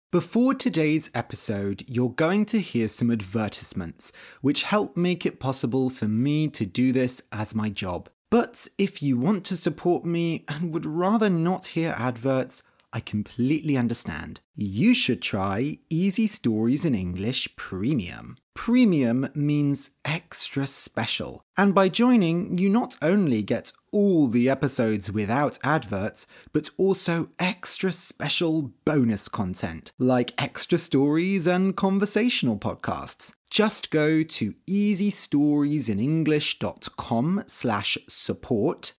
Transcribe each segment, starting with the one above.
Before today's episode, you're going to hear some advertisements, which help make it possible for me to do this as my job. But if you want to support me and would rather not hear adverts, I completely understand. You should try Easy Stories in English Premium. Premium means extra special. And by joining, you not only get all the episodes without adverts, but also extra special bonus content, like extra stories and conversational podcasts. Just go to easystoriesinenglish.com/support,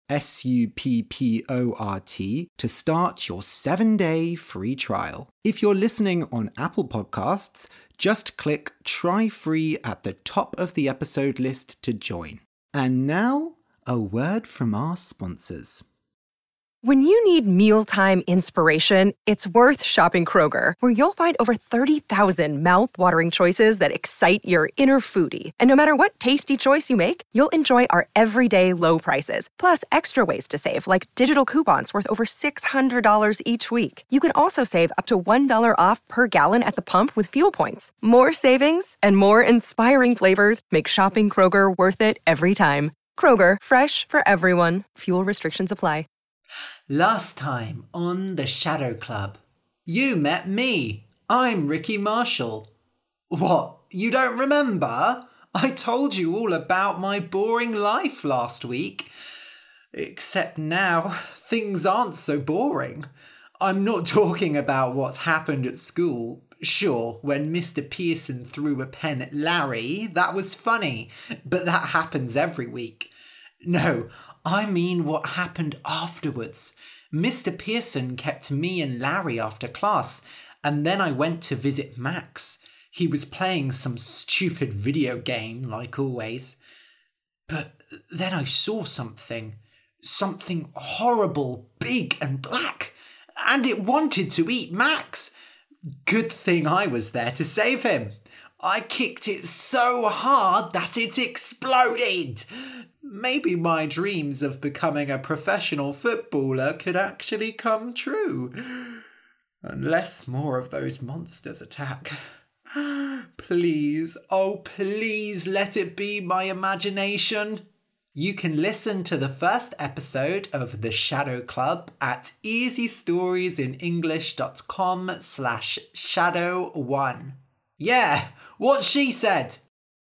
SUPPORT, to start your 7-day free trial. If you're listening on Apple Podcasts, just click Try Free at the top of the episode list to join. And now, a word from our sponsors. When you need mealtime inspiration, it's worth shopping Kroger, where you'll find over 30,000 mouth-watering choices that excite your inner foodie. And no matter what tasty choice you make, you'll enjoy our everyday low prices, plus extra ways to save, like digital coupons worth over $600 each week. You can also save up to $1 off per gallon at the pump with fuel points. More savings and more inspiring flavors make shopping Kroger worth it every time. Kroger, fresh for everyone. Fuel restrictions apply. Last time on The Shadow Club, you met me. I'm Ricky Marshall. What, you don't remember? I told you all about my boring life last week. Except now, things aren't so boring. I'm not talking about what happened at school. Sure, when Mr. Pearson threw a pen at Larry, that was funny, but that happens every week. No, I mean what happened afterwards. Mr. Pearson kept me and Larry after class, and then I went to visit Max. He was playing some stupid video game, like always. But then I saw something horrible, big and black, and it wanted to eat Max. Good thing I was there to save him. I kicked it so hard that it exploded. Maybe my dreams of becoming a professional footballer could actually come true. Unless more of those monsters attack. Please, oh please let it be my imagination. You can listen to the first episode of The Shadow Club at easystoriesinenglish.com/shadow1. Yeah, what she said.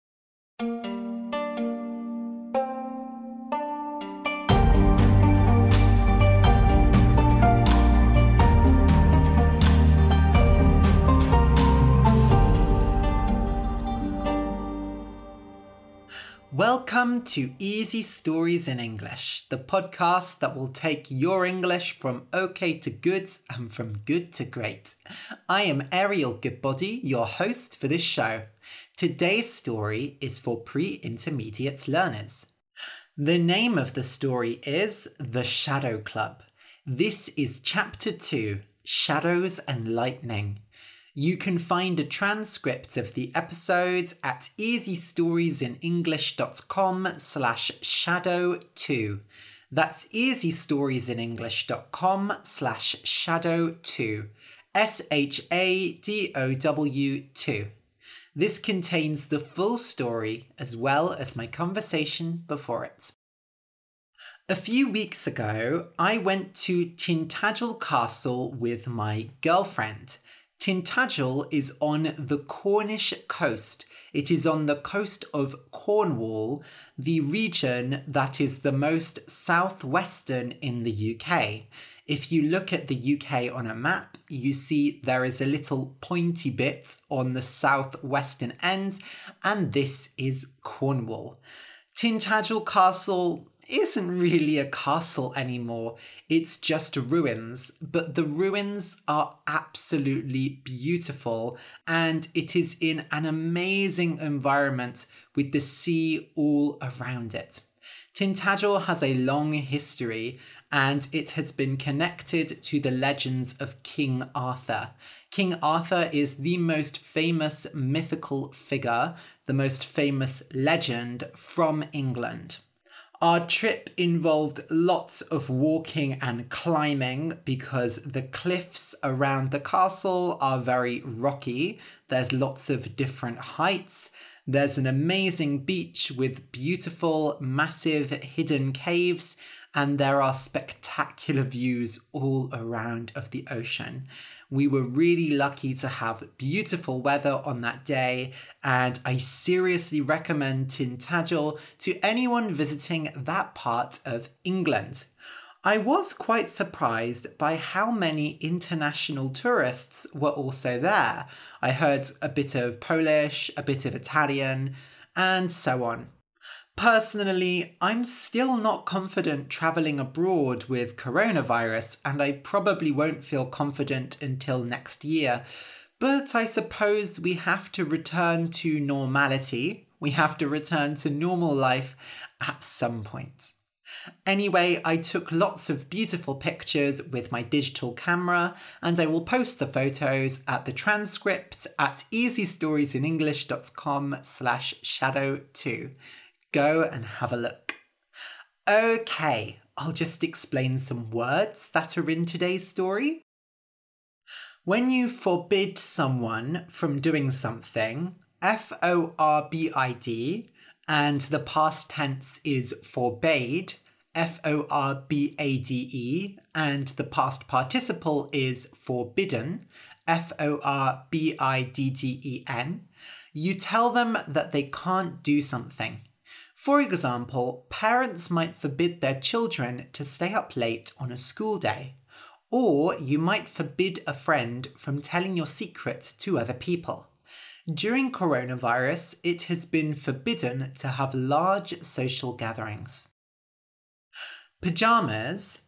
Welcome to Easy Stories in English, the podcast that will take your English from okay to good and from good to great. I am Ariel Goodbody, your host for this show. Today's story is for pre-intermediate learners. The name of the story is The Shadow Club. This is Chapter 2, Shadows and Lightning. You can find a transcript of the episode at easystoriesinenglish.com/shadow2. That's easystoriesinenglish.com/shadow2. SHADOW2. This contains the full story as well as my conversation before it. A few weeks ago, I went to Tintagel Castle with my girlfriend. Tintagel is on the Cornish coast. It is on the coast of Cornwall, the region that is the most southwestern in the UK. If you look at the UK on a map, you see there is a little pointy bit on the southwestern end, and this is Cornwall. Tintagel Castle isn't really a castle anymore. It's just ruins, but the ruins are absolutely beautiful, and it is in an amazing environment with the sea all around it. Tintagel has a long history, and it has been connected to the legends of King Arthur. King Arthur is the most famous mythical figure, the most famous legend from England. Our trip involved lots of walking and climbing because the cliffs around the castle are very rocky. There's lots of different heights. There's an amazing beach with beautiful, massive hidden caves, and there are spectacular views all around of the ocean. We were really lucky to have beautiful weather on that day, and I seriously recommend Tintagel to anyone visiting that part of England. I was quite surprised by how many international tourists were also there. I heard a bit of Polish, a bit of Italian, and so on. Personally, I'm still not confident travelling abroad with coronavirus, and I probably won't feel confident until next year. But I suppose we have to return to normality. We have to return to normal life at some point. Anyway, I took lots of beautiful pictures with my digital camera, and I will post the photos at the transcript at easystoriesinenglish.com/shadow2. Go and have a look. Okay, I'll just explain some words that are in today's story. When you forbid someone from doing something, forbid, and the past tense is forbade, forbade, and the past participle is forbidden, forbidden, you tell them that they can't do something. For example, parents might forbid their children to stay up late on a school day, or you might forbid a friend from telling your secret to other people. During coronavirus, it has been forbidden to have large social gatherings. Pyjamas,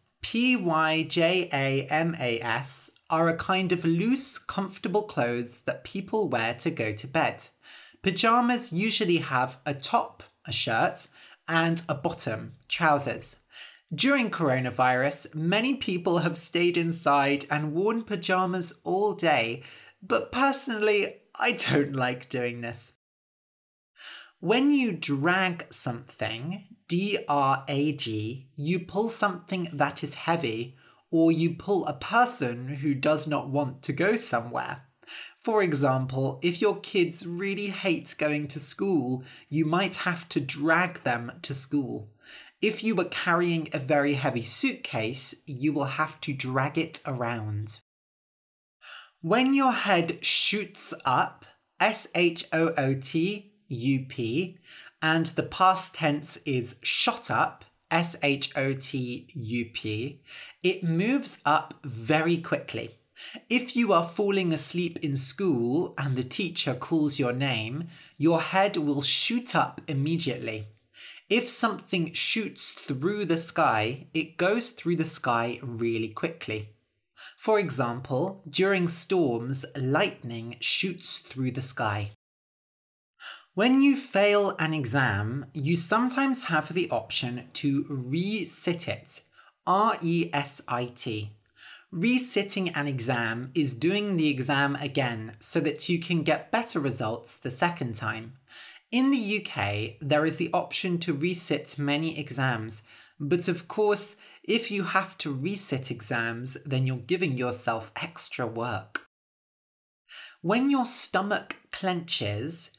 pyjamas, are a kind of loose, comfortable clothes that people wear to go to bed. Pyjamas usually have a top, a shirt, and a bottom, trousers. During coronavirus, many people have stayed inside and worn pyjamas all day, but personally, I don't like doing this. When you drag something, drag, you pull something that is heavy, or you pull a person who does not want to go somewhere. For example, if your kids really hate going to school, you might have to drag them to school. If you were carrying a very heavy suitcase, you will have to drag it around. When your head shoots up, shootup, and the past tense is shot up, shotup, it moves up very quickly. If you are falling asleep in school and the teacher calls your name, your head will shoot up immediately. If something shoots through the sky, it goes through the sky really quickly. For example, during storms, lightning shoots through the sky. When you fail an exam, you sometimes have the option to resit it, resit. Resitting an exam is doing the exam again so that you can get better results the second time. In the UK, there is the option to resit many exams, but of course, if you have to resit exams, then you're giving yourself extra work. When your stomach clenches,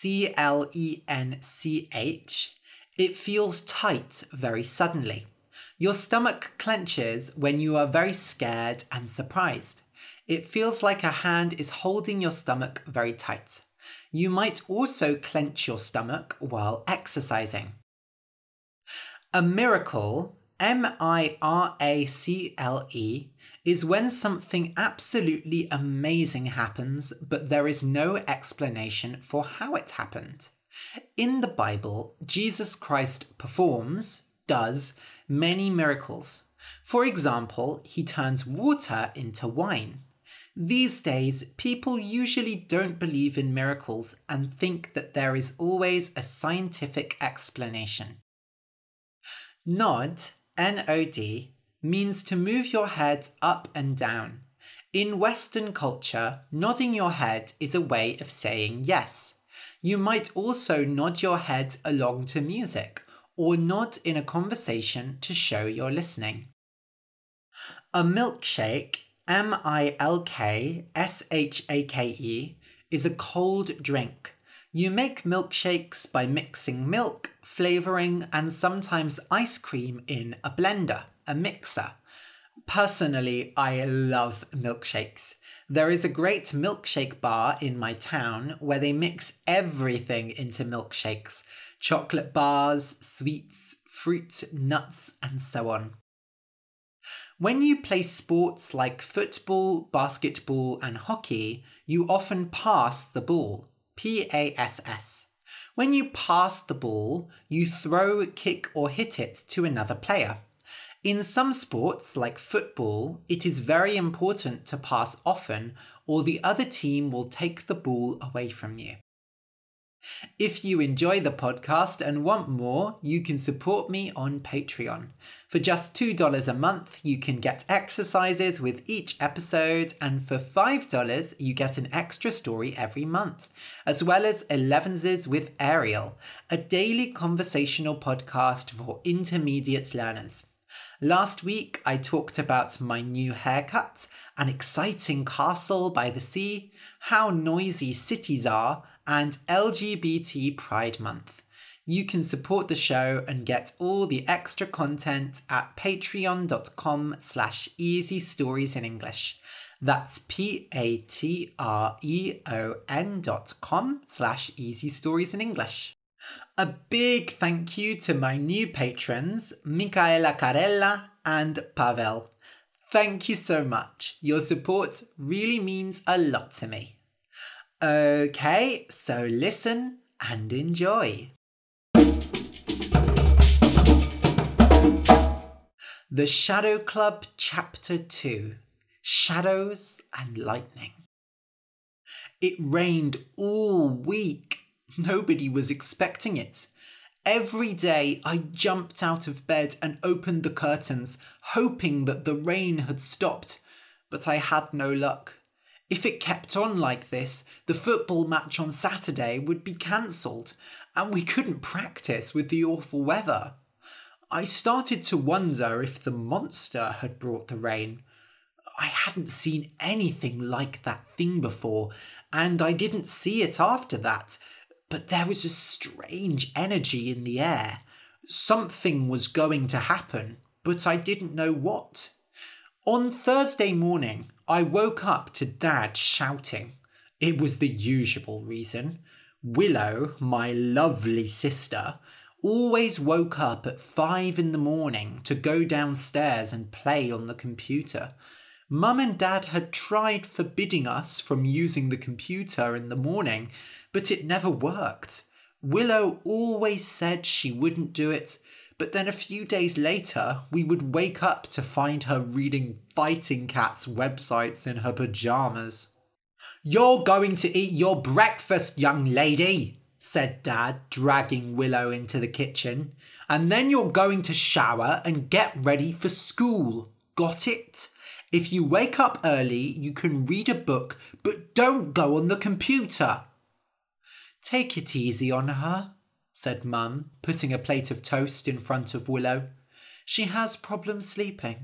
clench, it feels tight very suddenly. Your stomach clenches when you are very scared and surprised. It feels like a hand is holding your stomach very tight. You might also clench your stomach while exercising. A miracle, miracle, is when something absolutely amazing happens, but there is no explanation for how it happened. In the Bible, Jesus Christ does many miracles. For example, he turns water into wine. These days, people usually don't believe in miracles and think that there is always a scientific explanation. Nod, N-O-D, means to move your head up and down. In Western culture, nodding your head is a way of saying yes. You might also nod your head along to music, or nod in a conversation to show you're listening. A milkshake, milkshake, is a cold drink. You make milkshakes by mixing milk, flavouring, and sometimes ice cream in a blender, a mixer. Personally, I love milkshakes. There is a great milkshake bar in my town where they mix everything into milkshakes. Chocolate bars, sweets, fruit, nuts, and so on. When you play sports like football, basketball, and hockey, you often pass the ball. PASS. When you pass the ball, you throw, kick, or hit it to another player. In some sports, like football, it is very important to pass often, or the other team will take the ball away from you. If you enjoy the podcast and want more, you can support me on Patreon. For just $2 a month, you can get exercises with each episode, and for $5, you get an extra story every month, as well as 11s with Ariel, a daily conversational podcast for intermediate learners. Last week, I talked about my new haircut, an exciting castle by the sea, how noisy cities are, and LGBT Pride Month. You can support the show and get all the extra content at patreon.com/easystoriesinenglish. That's patreon.com/easystoriesinenglish. A big thank you to my new patrons, Michaela Carella and Pavel. Thank you so much. Your support really means a lot to me. Okay, so listen and enjoy. The Shadow Club Chapter 2, Shadows and Lightning. It rained all week. Nobody was expecting it. Every day I jumped out of bed and opened the curtains, hoping that the rain had stopped, but I had no luck. If it kept on like this, the football match on Saturday would be cancelled, and we couldn't practice with the awful weather. I started to wonder if the monster had brought the rain. I hadn't seen anything like that thing before, and I didn't see it after that, but there was a strange energy in the air. Something was going to happen, but I didn't know what. On Thursday morning, I woke up to Dad shouting. It was the usual reason. Willow, my lovely sister, always woke up at 5 a.m. to go downstairs and play on the computer. Mum and Dad had tried forbidding us from using the computer in the morning, but it never worked. Willow always said she wouldn't do it, but then a few days later, we would wake up to find her reading Fighting Cat's websites in her pajamas. "You're going to eat your breakfast, young lady," said Dad, dragging Willow into the kitchen. "And then you're going to shower and get ready for school. Got it? If you wake up early, you can read a book, but don't go on the computer." "Take it easy on her," said Mum, putting a plate of toast in front of Willow. "She has problems sleeping."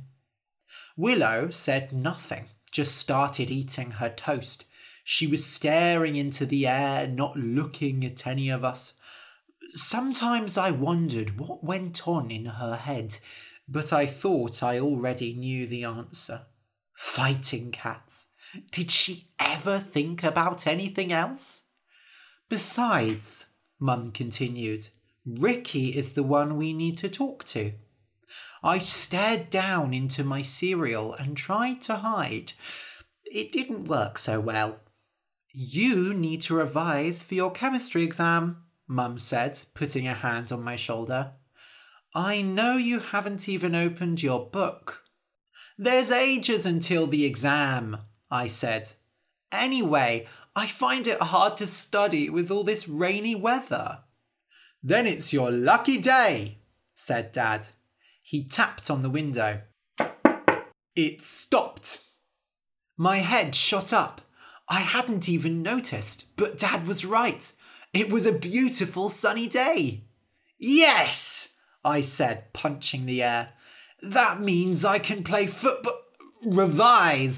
Willow said nothing, just started eating her toast. She was staring into the air, not looking at any of us. Sometimes I wondered what went on in her head, but I thought I already knew the answer. Fighting cats. Did she ever think about anything else? "Besides," Mum continued, "Ricky is the one we need to talk to." I stared down into my cereal and tried to hide. It didn't work so well. "You need to revise for your chemistry exam," Mum said, putting a hand on my shoulder. "I know you haven't even opened your book." "There's ages until the exam," I said. "Anyway, I find it hard to study with all this rainy weather." "Then it's your lucky day," said Dad. He tapped on the window. It stopped. My head shot up. I hadn't even noticed, but Dad was right. It was a beautiful sunny day. "Yes!" I said, punching the air. That means I can play football. Revise.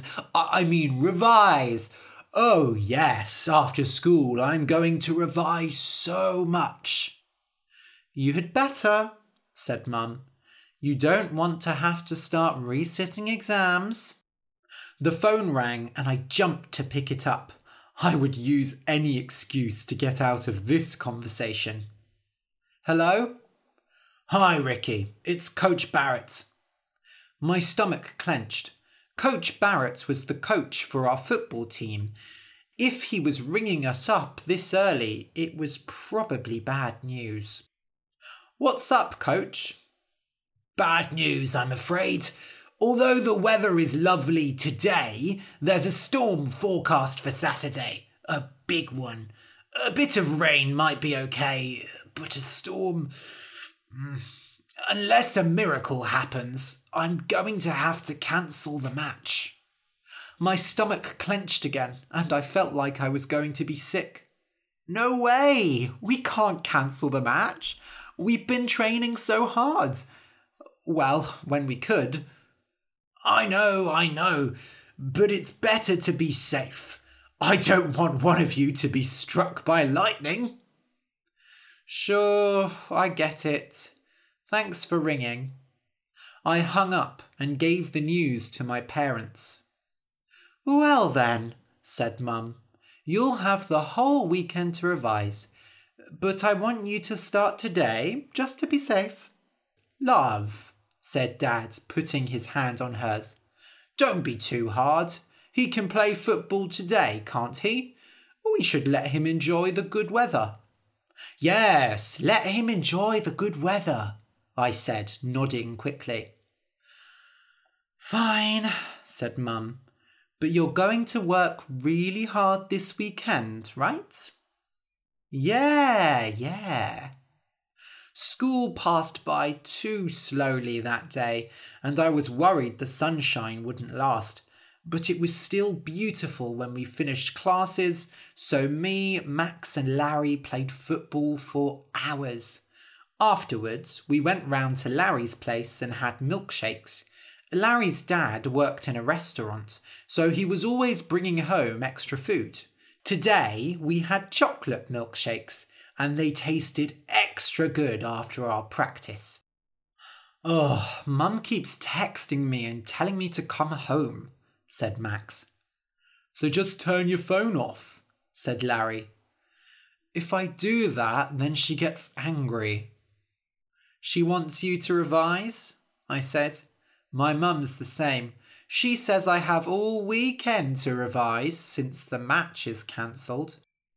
Revise. Oh, yes, after school I'm going to revise so much. You had better, said Mum. You don't want to have to start resitting exams. The phone rang and I jumped to pick it up. I would use any excuse to get out of this conversation. Hello? Hi, Ricky. It's Coach Barrett. My stomach clenched. Coach Barrett was the coach for our football team. If he was ringing us up this early, it was probably bad news. What's up, Coach? Bad news, I'm afraid. Although the weather is lovely today, there's a storm forecast for Saturday. A big one. A bit of rain might be okay, but a storm... Unless a miracle happens, I'm going to have to cancel the match. My stomach clenched again, and I felt like I was going to be sick. No way! We can't cancel the match. We've been training so hard. Well, when we could. I know, but it's better to be safe. I don't want one of you to be struck by lightning. Sure, I get it. Thanks for ringing. I hung up and gave the news to my parents. Well then, said Mum, you'll have the whole weekend to revise, but I want you to start today, just to be safe. Love, said Dad, putting his hand on hers. Don't be too hard. He can play football today, can't he? We should let him enjoy the good weather. Yes, let him enjoy the good weather, I said, nodding quickly. Fine, said Mum, but you're going to work really hard this weekend, right? Yeah. School passed by too slowly that day, and I was worried the sunshine wouldn't last. But it was still beautiful when we finished classes, so me, Max and Larry played football for hours. Afterwards, we went round to Larry's place and had milkshakes. Larry's dad worked in a restaurant, so he was always bringing home extra food. Today, we had chocolate milkshakes, and they tasted extra good after our practice. Oh, Mum keeps texting me and telling me to come home, said Max. So just turn your phone off, said Larry. If I do that, then she gets angry. She wants you to revise, I said. My mum's the same. She says I have all weekend to revise since the match is cancelled.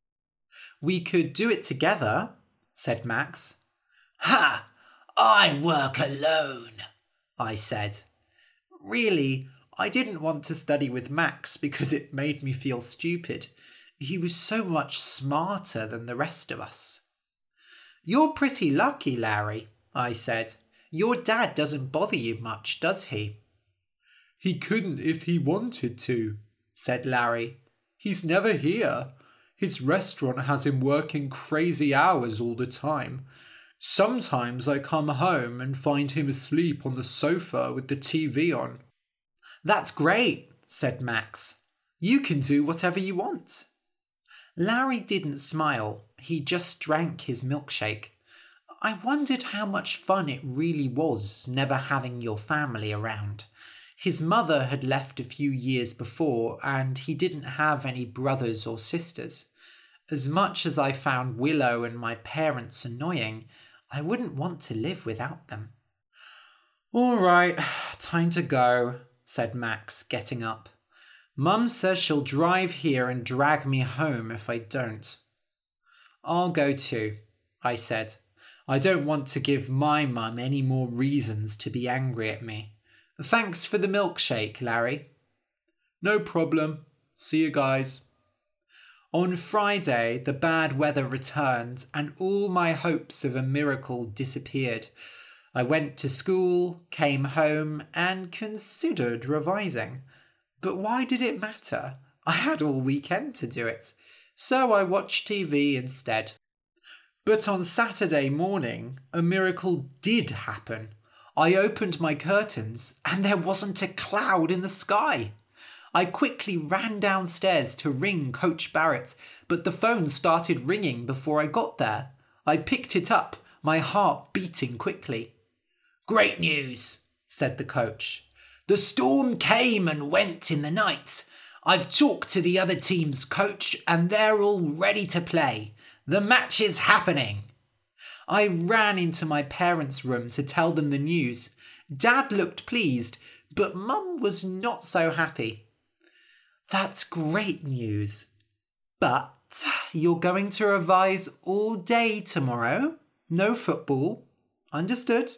We could do it together, said Max. Ha! I work alone, I said. Really, I didn't want to study with Max because it made me feel stupid. He was so much smarter than the rest of us. You're pretty lucky, Larry, I said. Your dad doesn't bother you much, does he? He couldn't if he wanted to, said Larry. He's never here. His restaurant has him working crazy hours all the time. Sometimes I come home and find him asleep on the sofa with the TV on. That's great, said Max. You can do whatever you want. Larry didn't smile. He just drank his milkshake. I wondered how much fun it really was never having your family around. His mother had left a few years before, and he didn't have any brothers or sisters. As much as I found Willow and my parents annoying, I wouldn't want to live without them. All right, time to go, said Max, getting up. Mum says she'll drive here and drag me home if I don't. I'll go too, I said. I don't want to give my mum any more reasons to be angry at me. Thanks for the milkshake, Larry. No problem. See you guys. On Friday, the bad weather returned and all my hopes of a miracle disappeared. I went to school, came home, and considered revising. But why did it matter? I had all weekend to do it. So I watched TV instead. But on Saturday morning, a miracle did happen. I opened my curtains and there wasn't a cloud in the sky. I quickly ran downstairs to ring Coach Barrett, but the phone started ringing before I got there. I picked it up, my heart beating quickly. "Great news," said the coach. "The storm came and went in the night. I've talked to the other team's coach and they're all ready to play. The match is happening." I ran into my parents' room to tell them the news. Dad looked pleased, but Mum was not so happy. "That's great news. But you're going to revise all day tomorrow? No football? Understood?"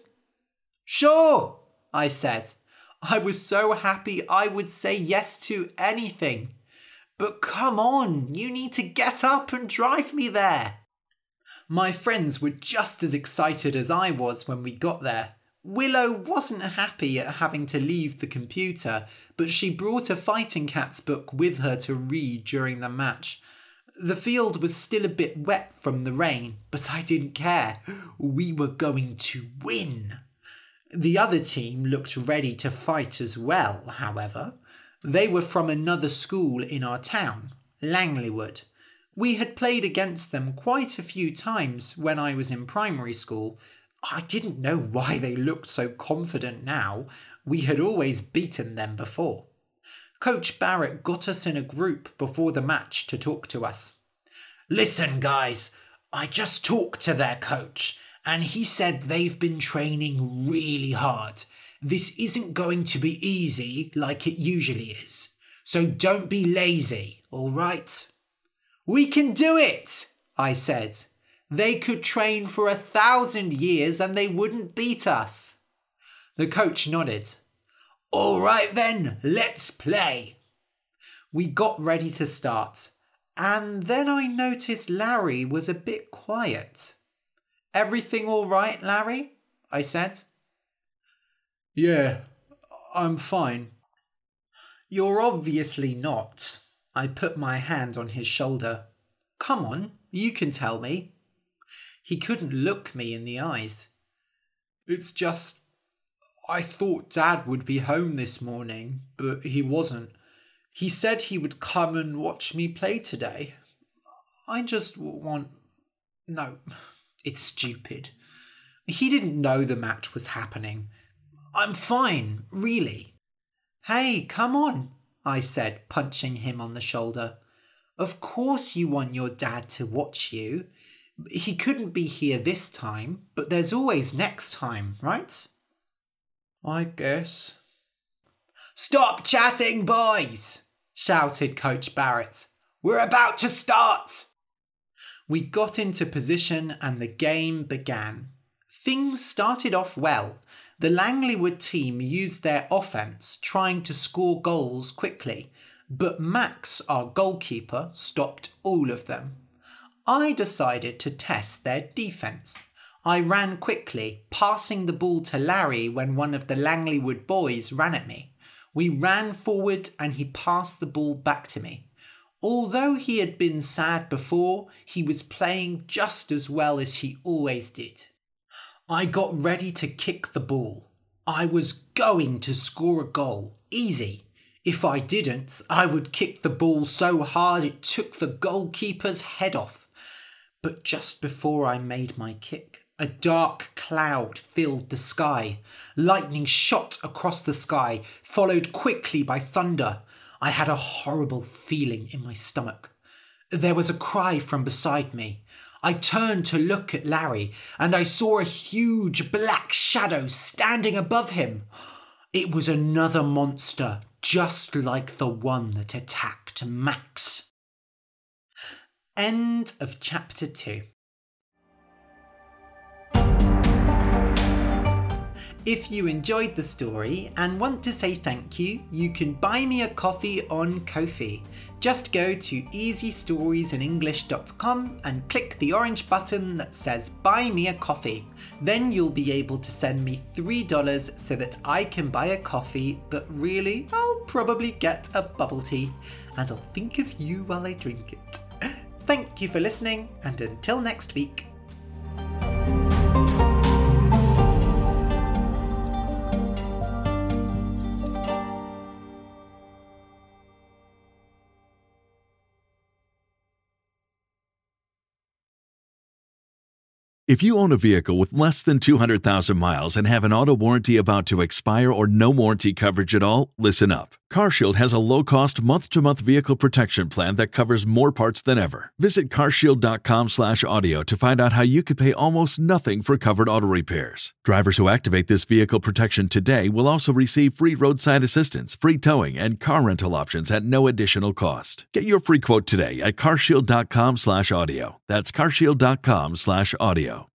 "Sure," I said. I was so happy I would say yes to anything. "But come on, you need to get up and drive me there." My friends were just as excited as I was when we got there. Willow wasn't happy at having to leave the computer, but she brought a Fighting Cats book with her to read during the match. The field was still a bit wet from the rain, but I didn't care. We were going to win. The other team looked ready to fight as well, however. They were from another school in our town, Langleywood. We had played against them quite a few times when I was in primary school. I didn't know why they looked so confident now. We had always beaten them before. Coach Barrett got us in a group before the match to talk to us. "Listen, guys, I just talked to their coach, and he said they've been training really hard. This isn't going to be easy like it usually is. So don't be lazy, all right?" "We can do it," I said. "They could train for 1,000 years and they wouldn't beat us." The coach nodded. "All right then, let's play." We got ready to start, and then I noticed Larry was a bit quiet. "Everything all right, Larry?" I said. "Yeah, I'm fine." "You're obviously not." I put my hand on his shoulder. "Come on, you can tell me." He couldn't look me in the eyes. "It's just, I thought Dad would be home this morning, but he wasn't. He said he would come and watch me play today. I just want... No, it's stupid. He didn't know the match was happening. I'm fine, really." "Hey, come on," I said, punching him on the shoulder. "Of course you want your dad to watch you. He couldn't be here this time, but there's always next time, right?" "I guess." "Stop chatting, boys!" shouted Coach Barrett. "We're about to start!" We got into position and the game began. Things started off well. The Langleywood team used their offense, trying to score goals quickly, but Max, our goalkeeper, stopped all of them. I decided to test their defence. I ran quickly, passing the ball to Larry when one of the Langleywood boys ran at me. We ran forward and he passed the ball back to me. Although he had been sad before, he was playing just as well as he always did. I got ready to kick the ball. I was going to score a goal, easy. If I didn't, I would kick the ball so hard it took the goalkeeper's head off. But just before I made my kick, a dark cloud filled the sky. Lightning shot across the sky, followed quickly by thunder. I had a horrible feeling in my stomach. There was a cry from beside me. I turned to look at Larry, and I saw a huge black shadow standing above him. It was another monster, just like the one that attacked Max. End of chapter 2. If you enjoyed the story and want to say thank you, you can buy me a coffee on Ko-fi. Just go to easystoriesinenglish.com and click the orange button that says Buy Me a Coffee. Then you'll be able to send me $3 so that I can buy a coffee, but really, I'll probably get a bubble tea, and I'll think of you while I drink it. Thank you for listening, and until next week, If you own a vehicle with less than 200,000 miles and have an auto warranty about to expire or no warranty coverage at all, listen up. CarShield has a low-cost month-to-month vehicle protection plan that covers more parts than ever. Visit carshield.com/audio to find out how you could pay almost nothing for covered auto repairs. Drivers who activate this vehicle protection today will also receive free roadside assistance, free towing, and car rental options at no additional cost. Get your free quote today at carshield.com/audio. That's carshield.com/audio.